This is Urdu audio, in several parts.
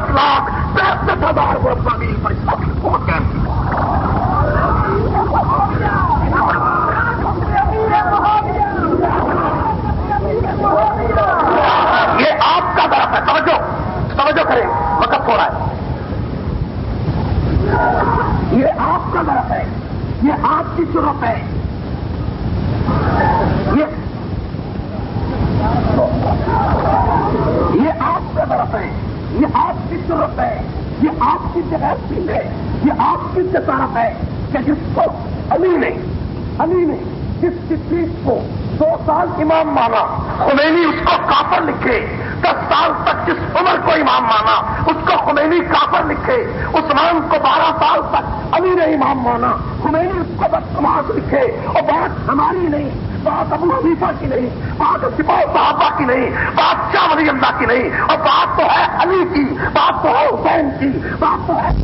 10,65,000 وہ اسرائیل پر اسلامی حکومت قائم کی. یہ آپ کا طرف ہے. توجہ کریں, وقت ہو رہا ہے. یہ آپ کا طرف ہے, یہ آپ کی ضرورت ہے. یہ آپ کا طرف ہے, یہ آپ کی ضرورت ہے, یہ آپ کی جگہ ہے, یہ آپ کی جسارت ہے کہ جس کو علی نے جس صدیق کو 2 سال امام مانا, خمینی اس کو کافر لکھے. 10 سال تک جس عمر کو امام مانا اس کو خمینی کافر لکھے. عثمان کو 12 سال تک علی نے امام مانا, خمینی اس کو بدتماش لکھے. اور بات ہماری نہیں, بات ابو حنیفہ کی نہیں, بات سپاہ صحابہ کی نہیں, بات شاہ ولی اللہ کی نہیں, اور بات تو ہے علی کی, بات تو ہے حسین کی, بات تو ہے.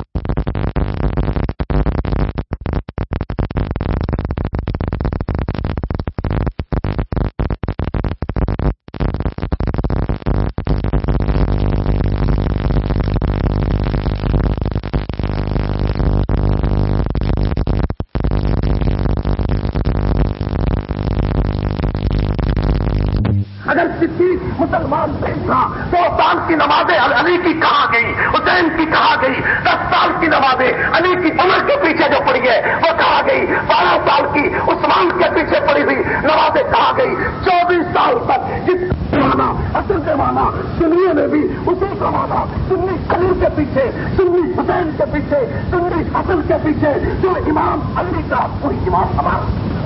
اگر صدیق مسلمان تھا 2 سال کی نمازیں علی کی کہاں گئی, حسین کی کہاں گئی. 10 سال کی نمازیں علی کی عمر کے پیچھے جو پڑی ہے وہ کہاں گئی. 12 سال کی عثمان کے پیچھے پڑی ہوئی نمازیں کہاں گئی. 24 سال تک جس مانا اصل کے مانا سنیوں نے بھی اسی کا مانا, سنی علی کے پیچھے, سنی حسین کے پیچھے, سنی حسن کے پیچھے, جو امام علی کا کوئی امام ہمارا.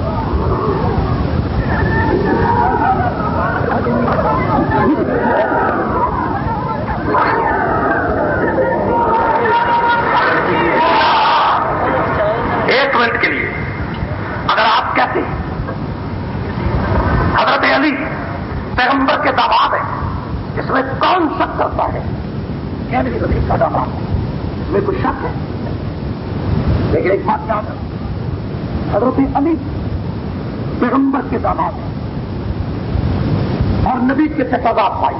ایک منٹ کے لیے اگر آپ کہتے ہیں حضرت علی پیغمبر کے داماد ہیں, اس میں کون شک کرتا ہے کہ میری نبی کا داماد ہے, میں کچھ شک ہے. لیکن ایک بات یاد ہے, حضرت علی پیغمبر کے داماد ہیں اور نبی کے تضاد پائی,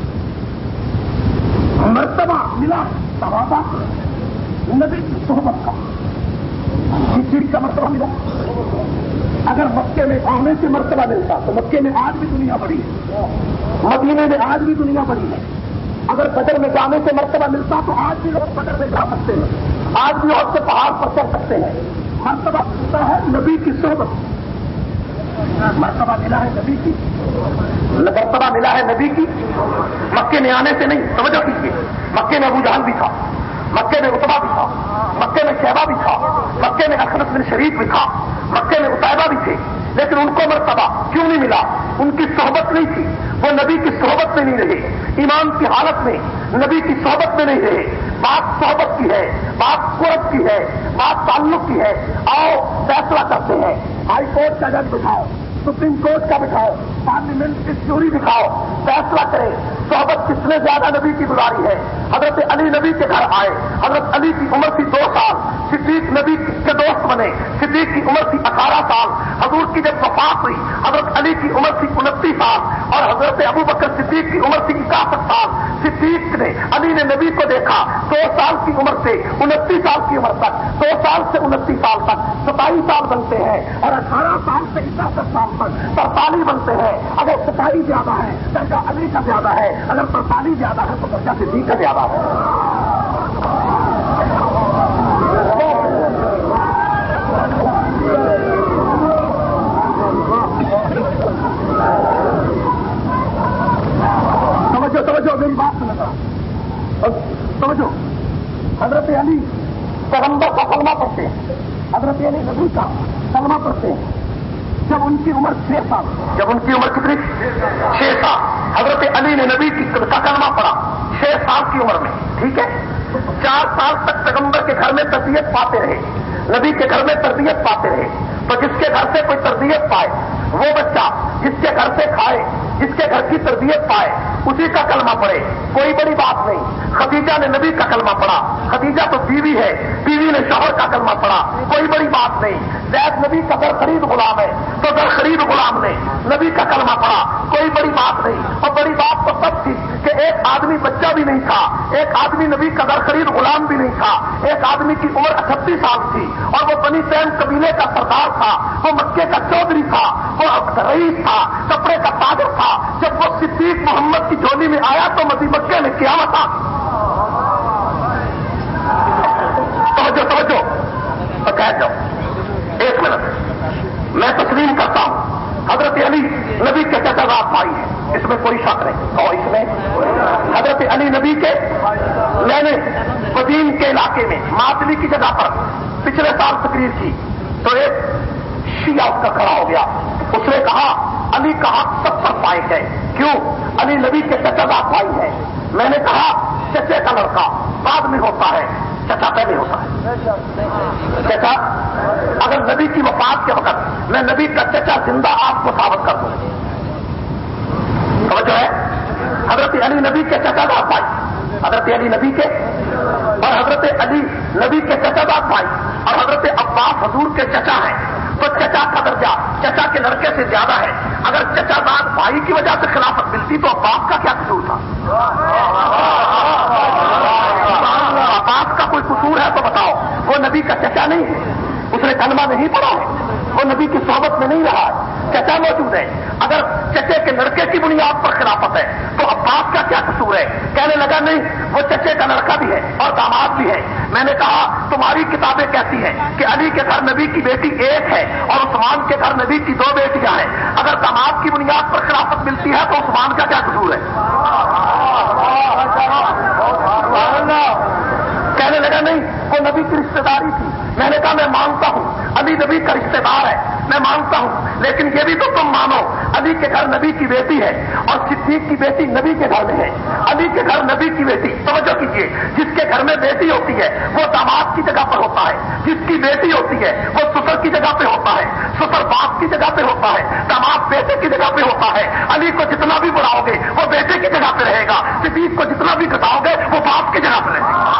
مرتبہ ملا صحابہ نبی کی صحبت کا, کس چیز کا مرتبہ ملا. اگر مکے میں آنے سے مرتبہ ملتا تو مکے میں آج بھی دنیا بڑی ہے, مدینے میں آج بھی دنیا بڑی ہے. اگر بدر میں جانے سے مرتبہ ملتا تو آج بھی لوگ بدر میں جا سکتے ہیں, آج بھی اور سے پہاڑ پر چڑھ سکتے ہیں. مرتبہ ملتا ہے نبی کی صحبت, مرتبہ ملا ہے نبی کی, مرتبہ ملا ہے نبی کی. مکے میں آنے سے نہیں, توجہ کیجیے. مکے میں ابو جہل بھی تھا, مکے میں عتبہ بھی تھا, مکے میں شیبہ بھی تھا, مکے میں اخنس بن شریف بھی تھا, مکے میں عتیبہ بھی تھے. لیکن ان کو مرتبہ کیوں نہیں ملا؟ ان کی صحبت نہیں تھی, وہ نبی کی صحبت میں نہیں رہے, ایمان کی حالت میں نبی کی صحبت میں نہیں رہے. بات صحبت کی ہے, بات قرب کی ہے, بات تعلق کی ہے. آؤ فیصلہ کرتے ہیں, ہائی کورٹ کا جج بٹھاؤ, سپریم کورٹ کا بٹھاؤ, پارلیمنٹ کی چوری دکھاؤ, فیصلہ کریں صحبت کس نے زیادہ نبی کی گزاری ہے. حضرت علی نبی کے گھر آئے, حضرت علی کی عمر تھی 2 سال, صدیق نبی کے دوست بنے, صدیق کی عمر تھی 18 سال. حضور کی جب وفات ہوئی حضرت علی کی عمر تھی 29 سال اور حضرت ابو بکر صدیق کی عمر تھی 61 سال. صدیق نے علی نے نبی کو دیکھا 2 سال کی عمر سے 29 سال کی عمر تک, 2 سال سے 29 سال تک 27 سال بنتے ہیں, اور 18 سال سے 61 سال تک 43 بنتے ہیں. اگر 27 زیادہ ہے درجہ علی کا زیادہ ہے, اگر 43 زیادہ ہے تو درجہ صدیق کا زیادہ ہے. توجہ میری بات سنتا, توجہ. حضرت علی پیغمبر کا کلمہ پڑھتے ہیں, حضرت علی نبی کا کلمہ پڑھتے ہیں جب ان کی عمر 6 سال. جب ان کی عمر کتنی؟ 6 سال. حضرت علی نے نبی کا کلمہ پڑھا 6 سال کی عمر میں, ٹھیک ہے. 4 سال تک پیغمبر کے گھر میں تربیت پاتے رہے, نبی کے گھر میں تربیت پاتے رہے. تو جس کے گھر سے کوئی تربیت پائے وہ بچہ جس کے گھر سے کھائے, جس کے گھر کی تربیت پائے اسی کا کلمہ پڑھے, کوئی بڑی بات نہیں. خدیجہ نے نبی کا کلمہ پڑھا، خدیجہ تو بیوی ہے، بیوی نے شوہر کا کلمہ پڑھا، کوئی بڑی بات نہیں۔ زید نبی کا در خرید غلام ہے تو در خرید غلام نے نبی کا کلمہ پڑھا، کوئی بڑی بات نہیں۔ اور بڑی بات تو تب تھی کہ ایک آدمی بچہ بھی نہیں تھا، ایک آدمی نبی کا در خرید غلام بھی نہیں تھا، ایک آدمی کی عمر 38 سال تھی اور وہ بنی تیم قبیلے کا سردار تھا، وہ مکے کا چودھری تھا، وہ رئیس تھا، کپڑے کا تاجر تھا۔ جب وہ صدیق محمد کی جھولی میں آیا تو مکے میں قیامت آ گئی۔ توجہ اور کہہ جاؤ ایک منٹ میں تسلیم کرتا ہوں، حضرت علی نبی کے چچا زاد بھائی ہیں، اس میں کوئی شک نہیں۔ اور اس میں حضرت علی نبی کے، میں نے قدیم کے علاقے میں ماتلی کی جگہ پر پچھلے سال تقریر کی تو ایک شیعہ اس کا کھڑا ہو گیا، اس نے کہا علی کا حق سب پر فائق ہے، کیوں؟ علی نبی کے چچا زاد بھائی ہیں۔ میں نے کہا چچے کا لڑکا بعد میں ہوتا ہے، چچا پہلے ہوتا ہے۔ چچا اگر نبی کی وفات کے وقت میں نبی کا چچا زندہ آپ کو ثابت کر دوں، توجہ ہے، حضرت علی نبی کے چچا زاد بھائی، حضرت علی نبی کے اور حضرت علی نبی کے چچا زاد بھائی اور حضرت عباس حضور کے چچا ہیں، تو چچا کا درجہ چچا کے لڑکے سے زیادہ ہے۔ اگر چچا زاد بھائی کی وجہ سے خلافت ملتی تو عباس کا کیا قصور تھا؟ عباس کا کوئی قصور ہے تو بتاؤ، وہ نبی کا چچا نہیں ہے، اس نے کلمہ نہیں پڑھا ہے، وہ نبی کی صحبت میں نہیں رہا ہے، چچا موجود ہے۔ اگر چچے کے لڑکے کی بنیاد پر خلافت ہے تو عباس کا کیا قصور ہے؟ کہنے لگا نہیں، وہ چچے کا لڑکا بھی ہے اور داماد بھی ہے۔ میں نے کہا تمہاری کتابیں کہتی ہیں کہ علی کے گھر نبی کی بیٹی ایک ہے اور عثمان کے گھر نبی کی 2 بیٹیاں ہیں، اگر داماد کی بنیاد پر خلافت ملتی ہے تو عثمان کا کیا قصور ہے؟ کہنے لگا نہیں، وہ نبی کی رشتے داری تھی۔ میں نے کہا میں مانتا ہوں علی نبی کا رشتے دار ہے، میں مانتا ہوں، لیکن یہ بھی تو تم مانو علی کے گھر نبی کی بیٹی ہے اور صدیق کی بیٹی نبی کے گھر میں ہے۔ علی کے گھر نبی کی بیٹی، توجہ کیجیے، جس کے گھر میں بیٹی ہوتی ہے وہ داماد کی جگہ پر ہوتا ہے، جس کی بیٹی ہوتی ہے وہ سسر کی جگہ پہ ہوتا ہے، سسر باپ کی جگہ پہ ہوتا ہے، داماد بیٹے کی جگہ پہ ہوتا ہے۔ علی کو جتنا بھی بڑھاؤ گے وہ بیٹے کی جگہ پہ رہے گا، صدیق کو جتنا بھی گھٹاؤ گے وہ باپ کی جگہ پہ رہے گا۔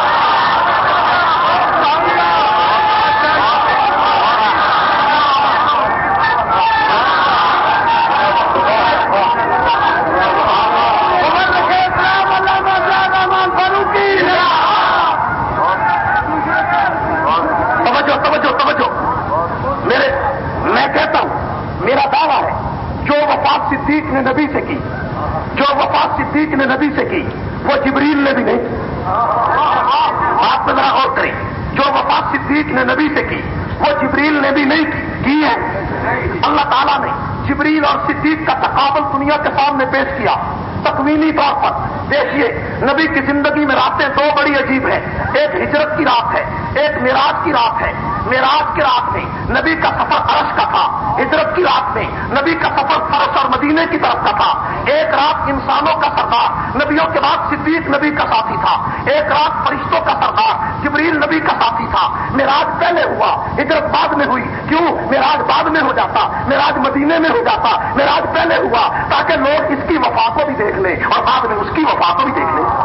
صدیق نے نبی سے کی، جو وفات صدیق نے نبی سے کی وہ جبریل نے بھی نہیں کی۔ آپ ذرا غور کریں، جو وفات صدیق نے نبی سے کی وہ جبریل نے بھی نہیں کی ہے۔ اللہ تعالیٰ نے جبریل اور صدیق کا تقابل دنیا کے سامنے پیش کیا تکوینی طور پر۔ دیکھیے نبی کی زندگی میں راتیں 2 بڑی عجیب ہیں، ایک ہجرت کی رات ہے، ایک معراج کی رات ہے۔ معراج کی رات میں نبی کا سفر عرش کا تھا، ہجرت کی رات میں نبی کا سفر فرس اور مدینے کی طرف کا تھا۔ ایک رات انسانوں کا سردار نبیوں کے بعد صدیق نبی کا ساتھی تھا، ایک رات فرشتوں کا سردار جبریل نبی کا ساتھی تھا۔ معراج پہلے ہوا، ہجرت بعد میں ہوئی، کیوں؟ معراج بعد میں ہو جاتا، معراج مدینے میں ہو جاتا، معراج پہلے ہوا تاکہ لوگ اس کی وفا کو بھی دیکھ لیں اور بعد میں اس کی وفا کو بھی دیکھ لیں۔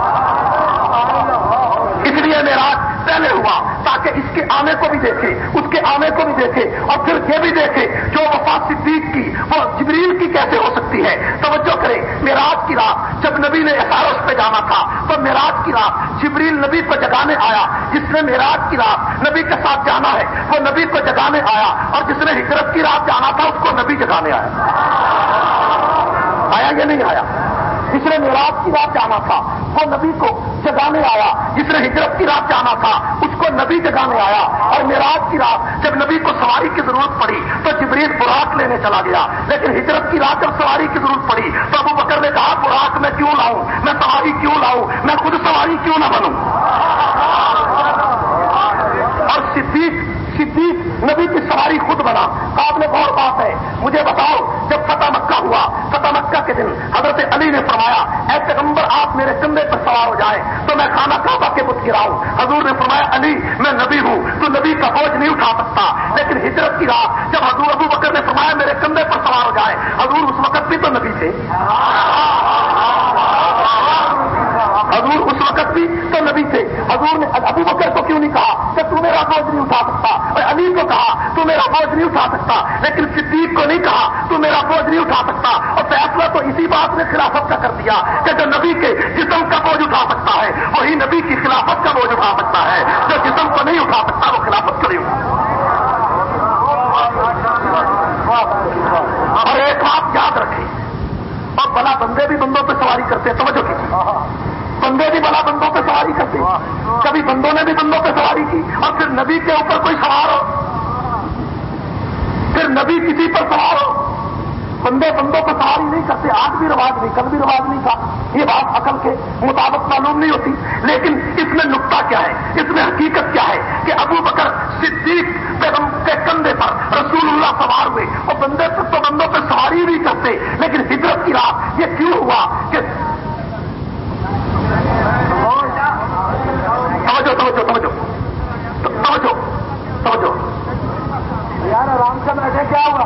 اس لیے معراج پہلے ہوا تاکہ اس کے آنے کو بھی دیکھے، اس کے آنے کو بھی دیکھے اور پھر یہ بھی دیکھے جو وفات صدیق کی وہ جبریل کی کیسے ہو سکتی ہے۔ توجہ کریں، معراج کی رات جب نبی نے عرش پہ جانا تھا تو معراج کی رات جبریل نبی کو جگانے آیا۔ جس نے معراج کی رات نبی کے ساتھ جانا ہے وہ نبی کو جگانے آیا، اور جس نے ہجرت کی رات جانا تھا اس کو نبی جگانے آیا۔ آیا یا نہیں آیا؟ جس نے معراج کی رات جانا تھا وہ نبی کو جگانے آیا، جس نے ہجرت کی رات جانا تھا اس کو نبی جگانے آیا۔ اور معراج کی رات جب نبی کو سواری کی ضرورت پڑی تو جبریل براق لینے چلا گیا، لیکن ہجرت کی رات جب سواری کی ضرورت پڑی تو ابو بکر نے کہا براق میں کیوں لاؤں، میں سواری کیوں لاؤں، میں خود سواری کیوں نہ بنوں۔ اور صدیق نبی کی سواری خود بنا۔ قابل غور بات ہے، مجھے بتاؤ جب فتح مکہ ہوا، فتح مکہ کے دن حضرت علی نے فرمایا اے پیغمبر آپ میرے کندھے پر سوار ہو جائیں تو میں خانہ کعبہ کے بت گراؤں۔ حضور نے فرمایا علی میں نبی ہوں، تو نبی کا بوجھ نہیں اٹھا سکتا۔ لیکن ہجرت کی رات جب حضور ابو بکر نے فرمایا میرے کندھے پر سوار ہو جائے، حضور اس وقت بھی تو نبی تھے، حضور اس وقت بھی حضور نے ابو بکر کو کیوں نہیں کہا کہ تو میرا بوجھ نہیں اٹھا سکتا، اور علی کو کہا تو میرا بوجھ نہیں اٹھا سکتا، لیکن صدیق کو نہیں کہا تو میرا بوجھ نہیں اٹھا سکتا؟ اور فیصلہ تو اسی بات نے خلافت کا کر دیا کہ جو نبی کے جسم کا بوجھ اٹھا سکتا ہے وہی نبی کی خلافت کا بوجھ اٹھا سکتا ہے، جو جسم کو نہیں اٹھا سکتا وہ خلافت کو نہیں اٹھا سکتا۔ اور ایک بات یاد رکھیں، اور بلا بندے بھی بندوں پہ سواری کرتے ہیں، توجہ کیجیے، بندے بھی بلا بندوں پہ سواری کرتے ہیں، کبھی بندوں نے بھی بندوں پہ سواری کی اور پھر نبی کے اوپر کوئی سوار ہو، پھر نبی کسی پر سوار ہو، بندے بندوں پہ سواری نہیں کرتے، آج بھی رواج نہیں، کل بھی رواج نہیں تھا، یہ بات عقل کے مطابق معلوم نہیں ہوتی، لیکن اس میں نقطہ کیا ہے، اس میں حقیقت کیا ہے کہ ابو بکر صدیق کے کندھے پر رسول اللہ سوار ہوئے، اور بندے تو بندوں پہ سواری بھی کرتے، لیکن ہجرت کی رات یہ کیوں ہوا کہ توجہ یار آرام سے بیٹھے، کیا ہوا؟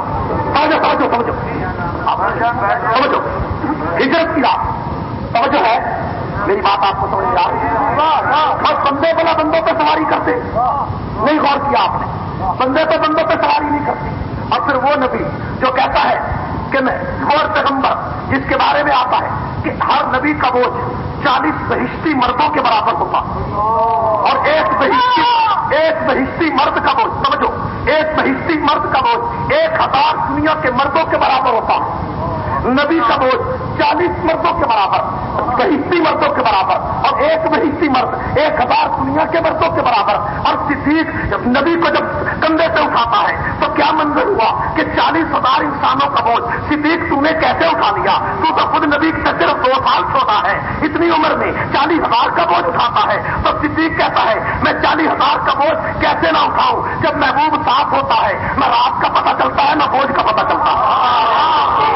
توجہ ہجرت کی رات، توجہ ہے میری بات آپ کو سمجھ میں آ رہی ہے؟ بس بندے بلا بندوں پہ سواری کرتے، نہیں غور کیا آپ نے، بندے پہ بندوں پہ سواری نہیں کرتے، اور پھر وہ نبی جو کہتا ہے کہ میں اور پیغمبر جس کے بارے میں آتا ہے کہ ہر نبی کا بوجھ 40 بہشتی مردوں کے برابر ہوتا، اور ایک بہشتی مرد کا بوجھ، سمجھو، ایک بہشتی مرد کا بوجھ 1000 دنیا کے مردوں کے برابر ہوتا، نبی کا بوجھ 40 مردوں کے برابر، بہشتی مردوں کے برابر، اور ایک بہشتی مرد 1000 دنیا کے مردوں کے برابر، اور صدیق نبی کو جب کندھے سے اٹھاتا ہے تو کیا منظر ہوا کہ 40,000 انسانوں کا بوجھ صدیق تو نے کیسے اٹھا لیا؟ تو خود نبی سے صرف 2 سال چھوٹا ہے، اتنی عمر میں 40,000 کا بوجھ اٹھاتا ہے، تو صدیق کہتا ہے میں 40,000 کا بوجھ کیسے نہ اٹھاؤں؟ جب محبوب ساتھ ہوتا ہے نہ رات کا پتہ چلتا ہے نہ بوجھ کا پتہ چلتا ہے۔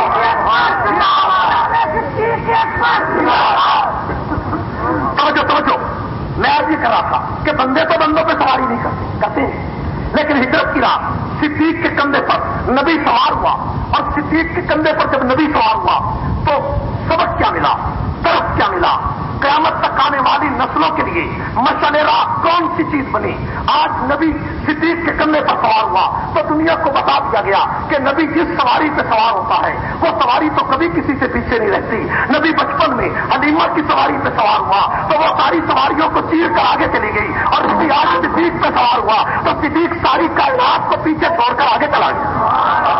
توجہ میں آج یہ کر رہا تھا کہ بندے تو بندوں پہ سواری نہیں کرتے ہیں، لیکن ہجرت کی رات صدیق کے کندھے پر نبی سوار ہوا، اور صدیق کے کندھے پر جب نبی سوار ہوا تو سبق کیا ملا، درس کیا ملا؟ قیامت تک آنے والی نسلوں کے لیے مشعل راہ کون سی چیز بنی؟ آج نبی صدیق کے کندھے پر سوار ہوا تو دنیا کو بتا دیا گیا کہ نبی جس سواری پہ سوار ہوتا ہے وہ سواری تو کبھی کسی سے پیچھے نہیں رہتی۔ نبی بچپن میں حلیمہ کی سواری پہ سوار ہوا تو وہ ساری سواریوں کو چیر کر آگے چلی گئی، اور نبی آج صدیق پہ سوار ہوا تو صدیق ساری کائنات کو پیچھے چھوڑ کر آگے چلا گیا۔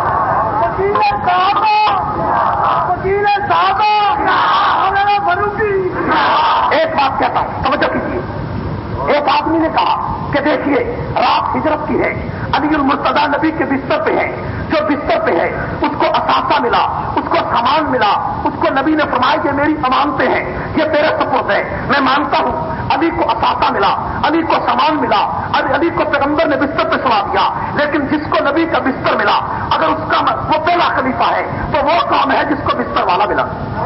ایک بات کہتا ہوں، توجہ کیجیے، ایک آدمی نے کہا کہ دیکھیے رات ہجرت کی ہے، علی المرتضیٰ نبی کے بستر پہ ہے، جو بستر پہ ہے اس کو اثاثہ ملا، اس کو سامان ملا، اس کو نبی نے فرمایا کہ میری امانتیں ہیں، یہ تیرے سپرد ہے، میں مانتا ہوں۔ علی کو اثاثہ ملا، علی کو سامان ملا، علی کو پیغمبر نے بستر پہ سوا دیا، لیکن جس کو نبی کا بستر ملا اگر اس کا وہ پہلا خلیفہ ہے تو وہ کون ہے جس کو بستر والا ملا؟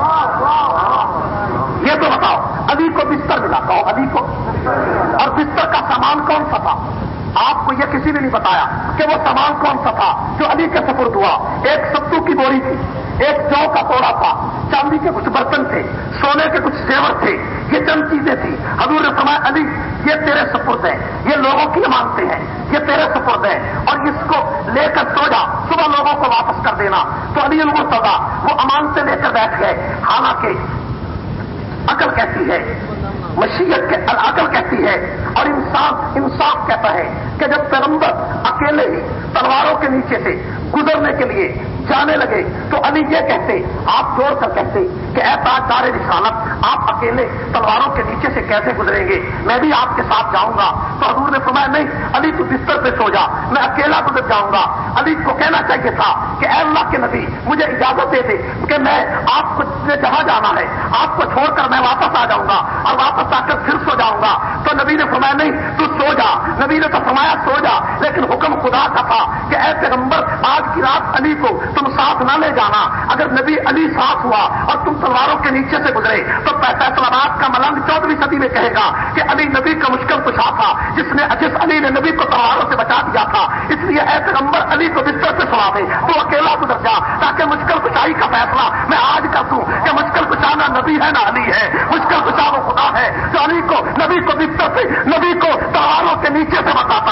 یہ تو بتاؤ، علی کو بستر ملا، کہو علی کو، اور بستر کا سامان کون سا تھا؟ آپ کو یہ کسی نے نہیں بتایا کہ وہ سامان کون سا تھا جو علی کے سپرد ہوا۔ ایک ستو کی بوری تھی، ایک جو کا توڑا تھا، چاندی کے کچھ برتن تھے، سونے کے کچھ زیور تھے، یہ چند چیزیں تھیں۔ حضور نے فرمایا علی یہ تیرے سپرد ہے، یہ لوگوں کی امانتیں ہیں، یہ تیرے سپرد ہے، اور اس کو لے کر سو جا، صبح لوگوں کو واپس کر دینا۔ تو علی المرتضیٰ وہ امانتیں لے کر بیٹھ گئے، حالانکہ عقل کہتی ہے، مشیت کے عقل کہتی ہے، اور انصاف کہتا ہے کہ جب پیغمبر اکیلے ہی تلواروں کے نیچے سے گزرنے کے لیے جانے لگے تو علی یہ کہتے، آپ جوڑ کر کہتے کہ اے تاجدار رسالت، آپ اکیلے تلواروں کے نیچے سے کیسے گزریں گے؟ میں بھی آپ کے ساتھ جاؤں گا۔ تو حضور نے فرمایا نہیں علی تو بستر پہ سو جا، میں اکیلا گزر جاؤں گا۔ علی کو کہنا چاہیے تھا کہ اے اللہ کے نبی مجھے اجازت دے دے کہ میں آپ کو جہاں جانا ہے آپ کو چھوڑ کر میں واپس آ جاؤں گا، اور واپس آ کر پھر سو جاؤں گا۔ تو نبی نے فرمایا نہیں تو سو جا، نبی نے تو فرمایا سو جا، لیکن حکم خدا کا تھا کہ اے پیغمبر آج کی رات علی کو تم ساتھ نہ لے جانا۔ اگر نبی علی ساتھ ہوا اور تم تلواروں کے نیچے سے گزرے تو فیصلہ آباد کا ملنگ 14ویں صدی میں کہے گا کہ علی نبی کا مشکل کشا تھا، جس علی نے نبی کو تلواروں سے بچا دیا تھا، اس لیے اے پیغمبر علی کو بستر سے سوا دے، تو اکیلا گزر جا، تاکہ مشکل کشائی کا فیصلہ میں آج کر دوں کہ مشکل کشا نہ نبی ہے نہ علی ہے، مشکل کشا وہ خدا ہے جو علی کو نبی کو بستر سے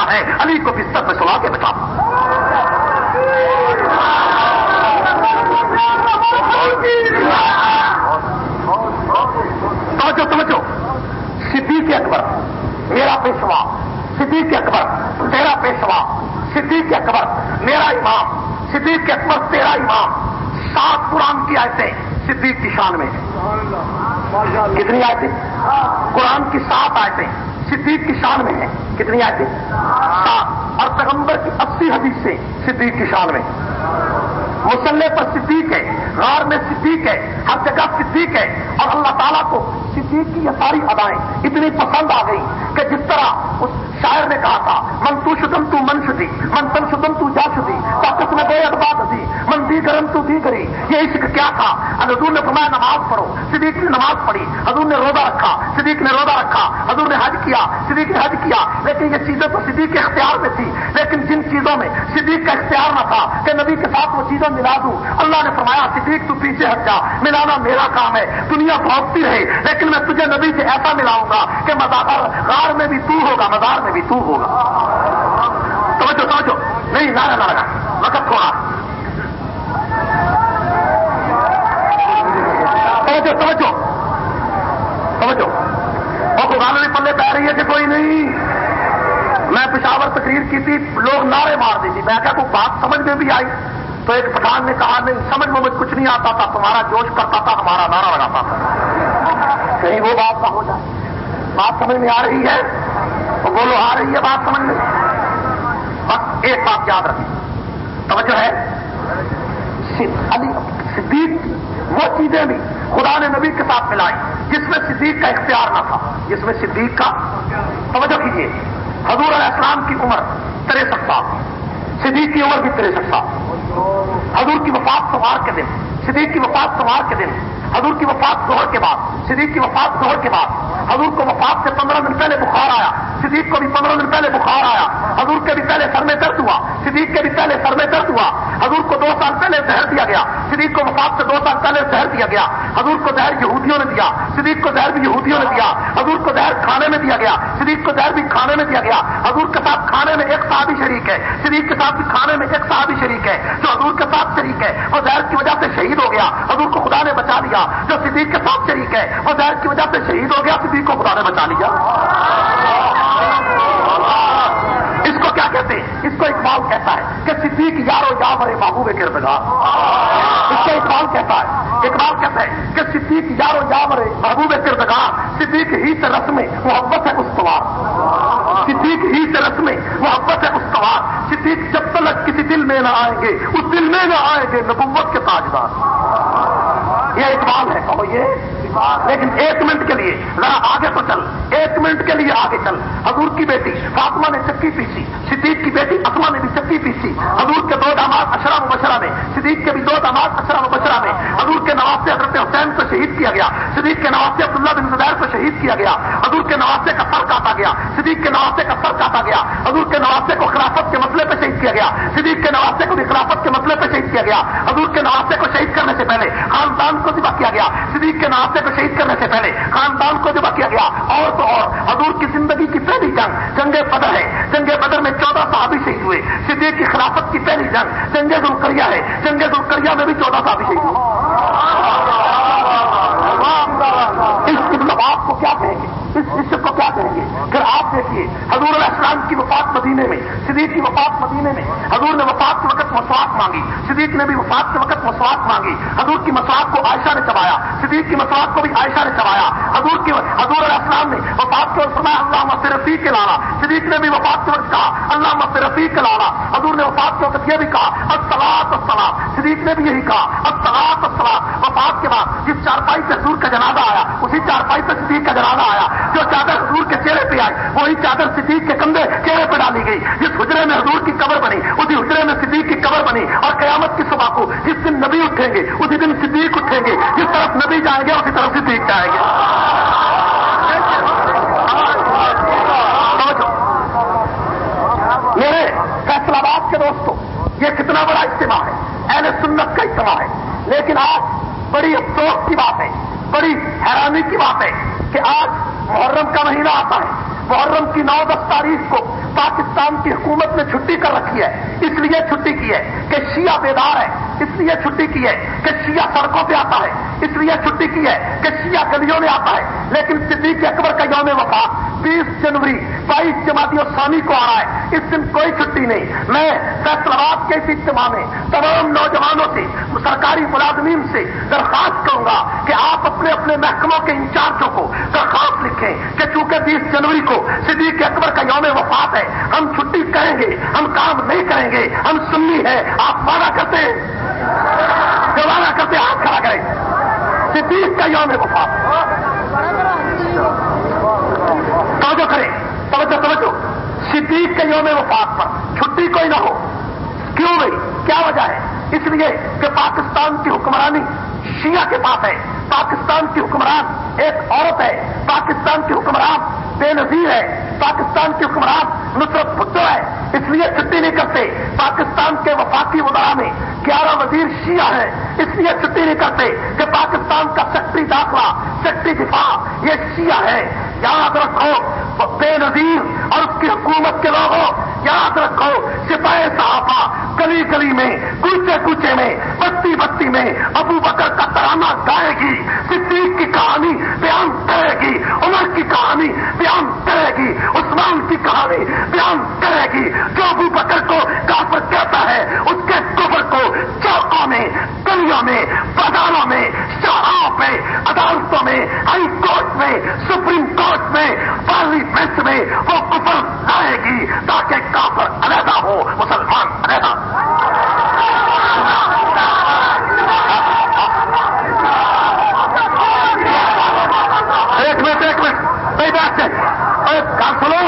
ہے علی کو بستر پہ سلا کے بچا. توجہ صدیق اکبر میرا پیشوا، صدیق اکبر تیرا پیشوا، صدیق اکبر میرا امام، صدیق اکبر تیرا امام. 7 قرآن کی آیتیں صدیق کی شان میں ہیں. کتنی آیتیں؟ قرآن کی 7 آیتیں صدیق کی شان میں ہیں. کتنی آیتیں؟ 7. اور پیغمبر کی 80 حدیثیں صدیق کی شان میں. مسلح پر صدیق ہے، غار میں صدیق ہے، ہر جگہ صدیق ہے. اور اللہ تعالیٰ کو صدیق کی یہ ساری ادائیں اتنی پسند آ گئی کہ جس طرح اس شاعر نے کہا تھا من تو شدم تو من شدی من تن شدم تو جا شدی طاقت میں گئے ادبات دی من دی گرم تو دی گری. یہ عشق کیا تھا؟ حضور نے فرمایا نماز پڑھو، صدیق نے نماز پڑھی. حضور نے روزہ رکھا، صدیق نے روزہ رکھا. حضور نے حج کیا، صدیق نے حج کیا. لیکن یہ چیزیں تو صدیق کے اختیار میں تھی. لیکن جن چیزوں میں صدیق کا اختیار نہ تھا کہ نبی کے ساتھ وہ چیزیں ملا دوں، اللہ نے فرمایا صدیق تو پیچھے ہٹ جا، ملانا میرا کام ہے. دنیا بھوکتی رہے لیکن میں تجھے نبی سے ایسا ملاؤں گا کہ غار میں بھی تو ہوگا، مزار میں بھی تو ہوگا. توجہ نہیں، نعرہ نہ لگا، وقت تھوڑا. توجہ اور غالبی پلے پہ رہی ہے کہ کوئی نہیں. میں پشاور تقریر کی تھی، لوگ نعرے مار دی تھی. میں کہا کوئی بات سمجھ میں بھی آئی تو ایک پٹھان نے کہا نہیں سمجھ میں مجھ کچھ نہیں آتا تھا، تمہارا جوش کرتا تھا، ہمارا نعرہ لگاتا تھا. کہیں وہ بات نہ ہو جائے. بات سمجھ میں آ رہی ہے تو بولو آ رہی ہے بات سمجھ میں. بس ایک بات یاد رکھیں، توجہ ہے. صدیق وہ چیزیں بھی خدا نے نبی کے ساتھ ملائی جس میں صدیق کا اختیار نہ تھا، جس میں صدیق کا. توجہ کیجیے، حضور علیہ السلام کی عمر 63 سال، صدیق کی عمر بھی 63 سال. حضور کی وفات سوار کے دن، صدیق کی وفات سوار کے دن، حضور کی وفات ظہر کے بعد، صدیق کی وفات ظہر کے بعد. حضور کو وفات سے 15 دن پہلے بخار آیا، صدیق کو بھی 15 دن پہلے بخار آیا. حضور کے بھی پہلے سر میں درد ہوا، صدیق کے بھی پہلے سر میں درد ہوا. حضور کو 2 سال پہلے زہر دیا گیا، صدیق کو وفات سے 2 سال پہلے زہر دیا گیا. حضور کو زہر یہودیوں نے دیا، صدیق کو زہر بھی یہودیوں نے دیا. حضور کو زہر کھانے میں دیا گیا، صدیق کو زہر بھی کھانے میں دیا گیا. حضور کے ساتھ کھانے میں ایک صحابی شریک ہے، صدیق کے ساتھ بھی کھانے میں ایک صحابی شریک ہے. جو حضور کے ساتھ شریک ہے وہ زہر کی وجہ سے شہید ہو گیا، حضور کو خدا نے بچا لیا. جو صدیق کے ساتھ شریک ہے وہ زہر کی وجہ سے شہید ہو گیا، صدیق کو خدا نے بچا لیا. اس کو کیا کہتے ہیں؟ اس کو اقبال کہتا ہے کہ صدیق یارو یاور محبوب کردگار. اس کو اقبال کہتا ہے، اقبال کہتا ہے کہ صدیق یارو یاور محبوب کردگار. صدیق ہی سے رسم محبت ہے استوار، صدیق ہی سے رسم محبت ہے استوار. صدیق جب تلک کسی دل میں نہ آئیں گے اس دل میں نہ آئیں گے نبوت کے تاجدار. یہ اقبال ہے، کہو یہ. لیکن 1 منٹ کے لیے ذرا آگے تو چل، 1 منٹ کے لیے آگے چل. حضور کی بیٹی فاطمہ نے چکی پیسی، صدیق کی بیٹی اسما نے بھی چکی پیسی. حضور کے 2 داماد اشرا مبشرہ میں، صدیق کے بھی 2 داماد اشرا مبشرہ میں. حضور کے نواسے حضرت حسین کو شہید کیا گیا، صدیق کے نواسے عبداللہ بن زبیر کو شہید کیا گیا. حضور کے نواسے کا سر کاٹا گیا، صدیق کے نواسے کا سر کاٹا گیا. حضور کے نواسے کو خلافت کے مسئلے پہ شہید کیا گیا، صدیق کے نواسے کو بھی خلافت کے مسئلے پہ شہید کیا گیا. حضور کے نواسے کو شہید کرنے سے پہلے خاندان کو ذبح کیا گیا، صدیق کے نواسے کو شہید کرنے سے پہلے خاندان کو ذبح کیا گیا. اور تو اور حضور کی زندگی کی پہلی جنگ بدر ہے. جنگ بدر میں 14 صحابی شہید ہوئے. صدیق کی خلافت کی پہلی جنگ ذوالقرنہ ہے. جنگ ذوالقرنہ میں بھی 14 صحابی شہید ہوئے. اس بات کو کیا کہیں گے؟ اس عشق کو کیا کہیں گے؟ پھر آپ دیکھیے حضور علیہ السلام کی وفات مدینے میں، صدیق کی وفات مدینے میں. حضور نے وفات کے وقت مسواک مانگی، صدیق نے بھی وفات کے وقت مسواک مانگی. حضور کی مسواک کو عائشہ نے چبایا، صدیق کی مسواک کو بھی عائشہ نے چبایا. حضور علیہ السلام نے وفات کے وقت فرمایا اللہم فی رفیق الاعلی، صدیق نے بھی وفات کے وقت کہا اللہم فی رفیق الاعلی. حضور نے وفات کے وقت یہ بھی کہا الصلاۃ الصلاۃ، صدیق نے بھی یہی کہا الصلاۃ الصلاۃ. وفات کے بعد جس چارپائی پہ حضور کا جنازہ آیا اسی چارپائی پہ صدیق کا جنازہ آیا. جو چادر حضور کے چہرے پہ آئی وہی چادر صدیق کے کندھے چہرے پہ ڈالی گئی. جس حجرے میں حضور کی قبر بنی اسی حجرے میں صدیق کی قبر بنی. اور قیامت کی صبح کو جس دن نبی اٹھیں گے اسی دن صدیق اٹھیں گے. جس طرف نبی جائیں گے اسی طرف صدیق جائیں گے. میرے فیصل آباد کے دوستوں، یہ کتنا بڑا اجتماع ہے، اہل سنت کا اجتماع ہے. لیکن آج بڑی افسوس کی بات ہے، بڑی حیرانی کی بات ہے کہ آج محرم کا مہینہ آتا ہے، محرم کی 9-10 تاریخ کو پاکستان کی حکومت نے چھٹی کر رکھی ہے، اس لیے چھٹی کی ہے کہ شیعہ بیدار ہے، اس لیے چھٹی کی ہے کہ شیعہ سڑکوں پہ آتا ہے، اس لیے چھٹی کی ہے کہ شیعہ گلیوں میں آتا ہے. لیکن صدیق اکبر کا یوم وفات 20 جنوری 22 جمادی الثانی کو آ رہا ہے، اس دن کوئی چھٹی نہیں. میں فیصل آباد کے اس اجتماع میں تمام نوجوانوں سے، سرکاری ملازمین سے درخواست کروں گا کہ آپ اپنے اپنے محکموں کے انچارجوں کو درخواست لکھیں کہ چونکہ 20 جنوری کو صدیق اکبر کا یوم وفات ہے، ہم چھٹی کریں گے، ہم کام نہیں کریں گے، ہم سنی ہیں. آپ وعدہ کرتے ہیں؟ جو وعدہ کرتے ہیں ہاتھ کھڑا کریں. صدیق کا یوم وفات، توجہ کریں، توجہ. صدیق کے یوم وفات پر چھٹی کوئی نہ ہو. کیوں بھائی؟ کیا وجہ ہے؟ اس لیے کہ پاکستان کی حکمرانی شیعہ کے پاس ہے. پاکستان کی حکمران ایک عورت ہے، پاکستان کی حکمران بے نظیر ہے، پاکستان کی حکمران نصرت بھٹو ہے. اس لیے چھٹی نہیں کرتے. پاکستان کے وفاقی وزراء میں 11 وزیر شیعہ ہیں، اس لیے چھٹی نہیں کرتے کہ پاکستان کا سیکٹری داخلہ، سیکٹری دفاع یہ شیعہ ہے. یاد رکھو بے نظیر اور اس کی حکومت کے لوگوں، یاد رکھو سپاہی صحابہ گلی گلی میں، کوچے کوچے میں، بستی بستی میں ابو بکر کا ترانہ گائے گی، صدیق کی کہانی بیان کرے گی، عمر کی کہانی بیان کرے گی، عثمان کی کہانی بیان کرے گی. جو ابو بکر کو کافر کہتا ہے اس کے کفر کو چوکوں میں، گلیوں میں، بازاروں میں، شاہراہوں پہ، عدالتوں میں، ہائی کورٹ میں، سپریم کورٹ میں، پارلیمنٹ میں وہ کفر لائے گی تاکہ کافر علیحدہ ہو، مسلمان علیحدہ. ایک منٹ نہیں بیٹھتے، سنو،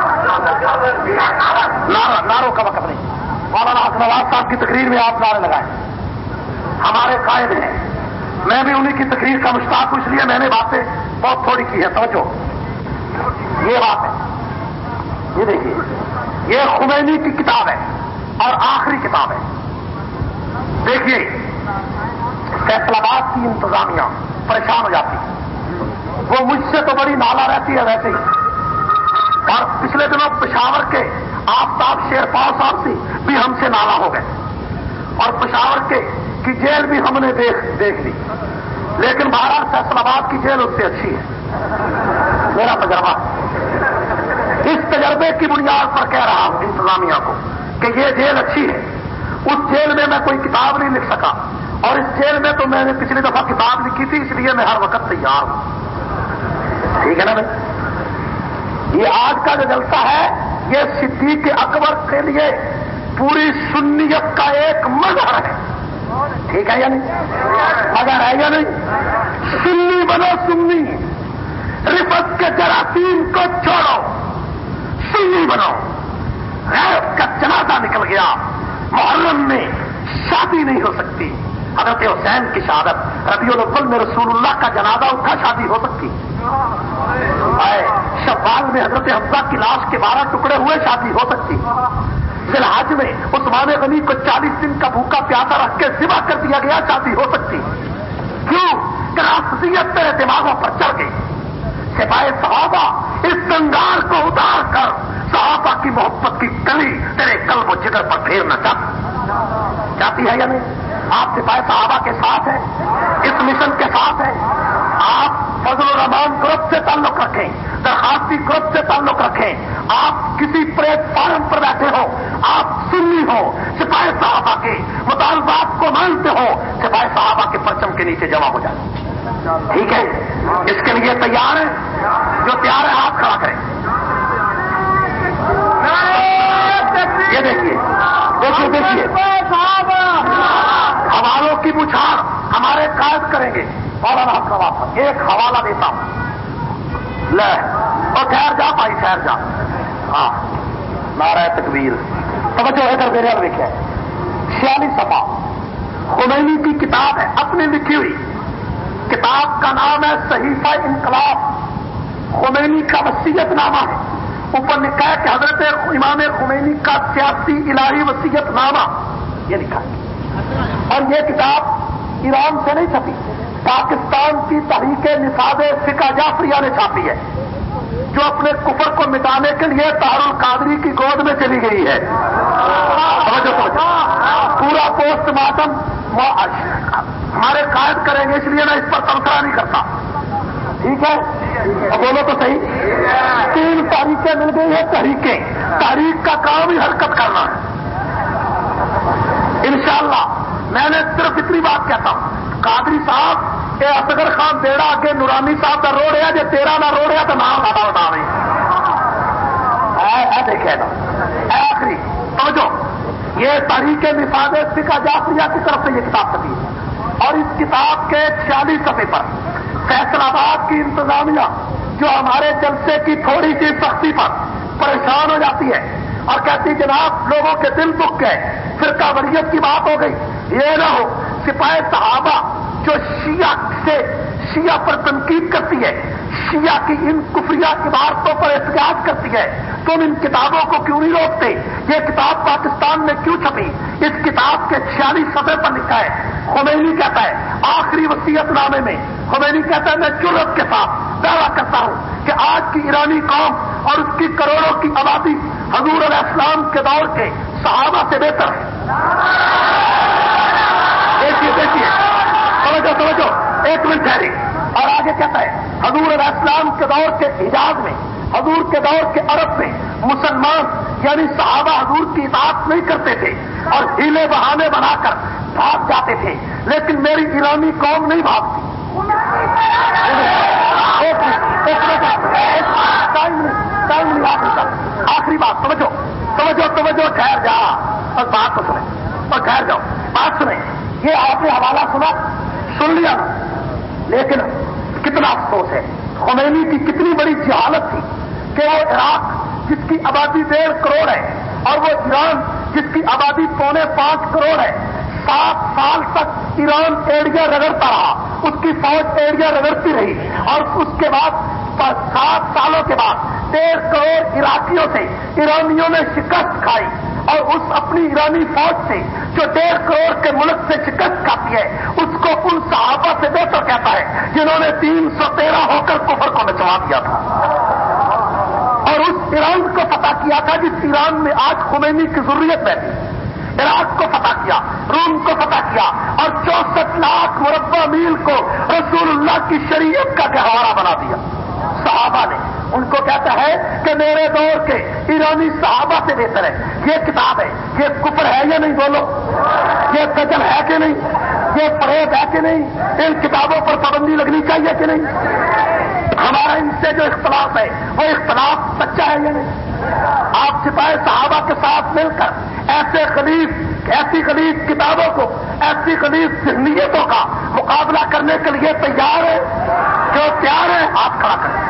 نعروں کا وقت نہیں. مولانا حسن نواز صاحب کی تقریر میں آپ نعرے لگائیں. ہمارے قائد ہیں، میں بھی انہیں کی تقریر کا مشتاق ہوں، اس لیے میں نے باتیں بہت تھوڑی کی ہے. توجہ، یہ بات ہے، یہ دیکھیے، یہ خمینی کی کتاب ہے اور آخری کتاب ہے. دیکھیے فیصل آباد کی انتظامیہ پریشان ہو جاتی ہے، وہ مجھ سے تو بڑی نالا رہتی ہے ویسے ہی. اور پچھلے دنوں پشاور کے آفتاب شیرپال صاحب سے بھی ہم سے نالا ہو گئے، اور پشاور کی جیل بھی ہم نے دیکھ لی. لیکن بہرحال فیصل آباد کی جیل اس سے اچھی ہے، میرا تجربہ. اس تجربے کی بنیاد پر کہہ رہا ہوں انتظامیہ کو کہ یہ جیل اچھی ہے. اس جیل میں میں کوئی کتاب نہیں لکھ سکا، اور اس جیل میں تو میں نے پچھلی دفعہ کتاب لکھی تھی، اس لیے میں ہر وقت تیار ہوں. ٹھیک ہے نا بھائی؟ یہ آج کا جو جلسہ ہے یہ صدیق اکبر کے لیے پوری سنیت کا ایک مظہر ہے. ٹھیک ہے یا نہیں؟ اگر ہے یا نہیں؟ سنی بنو، سنی. رفت کے جراثیم کو چھوڑو، سنی بنو. غیرت کا جنازہ نکل گیا، محرم میں شادی نہیں ہو سکتی. حضرت حسین کی شہادت، ربیع الاول میں رسول اللہ کا جنازہ اٹھا، شادی ہو سکتی. شوال میں حضرت حمزہ کی لاش کے 12 ٹکڑے ہوئے، شادی ہو سکتی. ذی الحج میں عثمان غنی کو 40 دن کا بھوکا پیاسا رکھ کے ذبح کر دیا گیا، شادی ہو سکتی. کیوں کہ رافضیت تیرے دماغوں پر چڑھ گئی. سپاہی صحابہ اس سنگار کو اتار کر صحابہ کی محبت کی کلی تیرے قلب و جگر پر پھیرنا چاہتی ہے یا نہیں؟ آپ سپاہی صحابہ کے ساتھ ہیں، اس مشن کے ساتھ ہیں. آپ فضل الرحمان گروپ سے تعلق رکھیں، درخواستی گروپ سے تعلق رکھیں. آپ کسی پلیٹ فارم پر بیٹھے ہو، آپ سنی ہو، سپاہی صحابہ کے مطالبات کو مانتے ہو، سپاہی صحابہ کے پرچم کے نیچے جمع ہو جائیں. ٹھیک ہے؟ اس کے لیے تیار ہیں؟ جو تیار ہے ہاتھ کھڑا کریں. یہ دیکھیے حوالوں کی بچھاڑ ہمارے قائد کریں گے. مولانا حسن نواز صاحب ایک حوالہ دیتا ہوں، لے اور ٹھہر جا بھائی، ٹھہر جا. ہاں، نعرہ تکبیر. توجہ ادھر میرے اور لکھے 46 صفحہ خمینی کی کتاب ہے، اپنی لکھی ہوئی. کتاب کا نام ہے صحیفہ انقلاب. خمینی کا وصیت نامہ ہے. اوپر لکھا ہے کہ حضرت امام خمینی کا سیاسی الہی وصیت نامہ، یہ لکھا ہے. اور یہ کتاب ایران سے نہیں چھپی، پاکستان کی تحریک نفاذ فقہ جعفریہ نے چھاپی ہے، جو اپنے کفر کو مٹانے کے لیے طاہر القادری کی گود میں چلی گئی ہے. پورا پوسٹ مارٹم ہمارے قائد کریں گے، اس لیے میں اس پر تبصرہ نہیں کرتا. ٹھیک ہے، اب بولو تو صحیح. 3 تاریخیں مل گئی ہیں تحریکیں. تاریخ کا کام ہی حرکت کرنا ہے. انشاءاللہ میں نے صرف اتنی بات کہتا ہوں، قادری صاحب اے اصغر خان بیڑا اگے نورانی صاحب کا روڑ ہے، جی تیرا نہ روڑ ہے تو نام آتا بتا رہی دیکھے نا. آخری سمجھو، یہ تاریخ نفاذ فقہ جعفریہ کی طرف سے یہ کتاب چھپی ہے، اور اس کتاب کے 46 صفحے پر فیصل آباد کی انتظامیہ جو ہمارے جلسے کی تھوڑی سی سختی پر پریشان ہو جاتی ہے اور کہتی جناب لوگوں کے دل دکھ گئے، فرقہ واریت کی بات ہو گئی. یہ نہ ہو، سپاہی صحابہ جو شیعہ پر تنقید کرتی ہے، شیعہ کی ان کفریہ عبارتوں پر احتجاج کرتی ہے، تم ان کتابوں کو کیوں نہیں روکتے؟ یہ کتاب پاکستان میں کیوں چھپی؟ اس کتاب کے 46 صفحے پر لکھا ہے. خمینی کہتا ہے آخری وصیت نامے میں، خمینی کہتا ہے میں جرأت کے ساتھ دعویٰ کرتا ہوں کہ آج کی ایرانی قوم اور اس کی کروڑوں کی آبادی حضور علیہ السلام کے دور کے صحابہ سے بہتر ہے. دیکھیے سمجھو 1 منٹ ٹھہرے. اور آگے کہتا ہے حضور علیہ السلام کے دور کے حجاز میں، حضور کے دور کے عرب میں مسلمان یعنی صحابہ حضور کی اطاعت نہیں کرتے تھے اور ہیلے بہانے بنا کر بھاگ جاتے تھے، لیکن میری ایرانی قوم نہیں بھاگتی. آخری بات سمجھو ٹھہر جا اور بات کو سنیں اور ٹھہر جاؤ بات سنیں. یہ آپ نے حوالہ سن لیا، لیکن کتنا افسوس ہے، خمینی کی کتنی بڑی جہالت تھی کہ وہ عراق جس کی آبادی 1.5 کروڑ ہے اور وہ ایران جس کی آبادی 4.25 کروڑ ہے، 7 سال تک ایران ایڑیاں رگڑتا رہا، اس کی فوج ایڑیاں رگڑتی رہی، اور اس کے بعد 7 سالوں کے بعد 1.5 کروڑ عراقیوں سے ایرانیوں نے شکست کھائی، اور اس اپنی ایرانی فوج سے جو 1.5 کروڑ کے ملک سے شکست کھاتی ہے، اس کو ان صحابہ سے بہتر کہتا ہے جنہوں نے 313 ہو کر کفر کو نچوا دیا تھا، اور اس ایران کو فتح کیا تھا جس ایران میں آج خمینی کی ضروریت بیٹھی. عراق کو فتح کیا، روم کو فتح کیا، اور 64 لاکھ مربع میل کو رسول اللہ کی شریعت کا گہوارہ بنا دیا صحابہ نے. ان کو کہتا ہے کہ میرے دور کے ایرانی صحابہ سے بہتر ہے. یہ کتاب ہے، یہ کفر ہے یا نہیں؟ بولو، یہ قتل ہے کہ نہیں؟ یہ فریب ہے کہ نہیں؟ ان کتابوں پر پابندی لگنی چاہیے کہ نہیں؟ ہمارا ان سے جو اختلاف ہے وہ اختلاف سچا ہے یا نہیں؟ آپ سپاہی صحابہ کے ساتھ مل کر ایسی خلیج کتابوں کو، ایسی خلیج ذہنیتوں کا مقابلہ کرنے کے لیے تیار ہے؟ جو تیار ہے ہاتھ کھڑا کریں.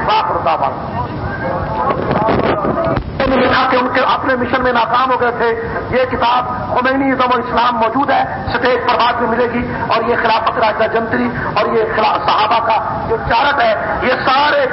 لکھا کہ ان کے اپنے مشن میں ناکام ہو گئے تھے. یہ کتاب خمینی ازم و اسلام موجود ہے، سٹیج پر بعد میں ملے گی، اور یہ خلافت راشدہ جنتری اور یہ صحابہ کا جو چارٹ ہے، یہ سارے